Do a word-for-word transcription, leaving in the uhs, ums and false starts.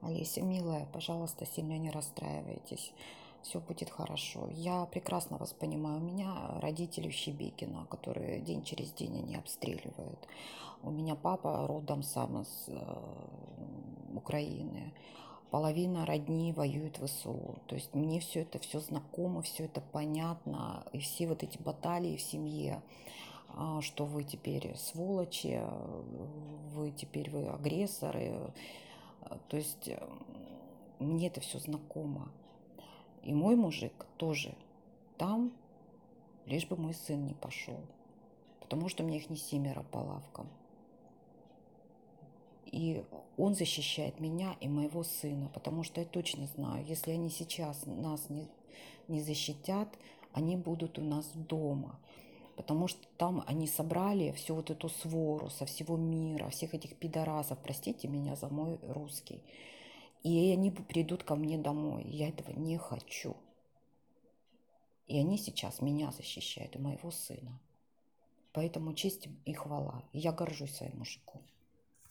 Олеся, милая, пожалуйста, сильно не расстраивайтесь. Все будет хорошо. Я прекрасно вас понимаю. У меня родители в Щебекино, которые день через день они обстреливают. У меня папа родом сам из э, Украины. Половина родни воюет в ВСУ. То есть мне все это все знакомо, все это понятно. И все вот эти баталии в семье, а, что вы теперь сволочи, вы теперь вы агрессоры. То есть э, мне это все знакомо. И мой мужик тоже там, лишь бы мой сын не пошел. Потому что у меня их не семеро по лавкам. И он защищает меня и моего сына. Потому что я точно знаю, если они сейчас нас не, не защитят, они будут у нас дома. Потому что там они собрали всю вот эту свору со всего мира, всех этих пидорасов, простите меня за мой русский. И они придут ко мне домой. Я этого не хочу. И они сейчас меня защищают и моего сына. Поэтому честь им и хвала. И я горжусь своим мужиком.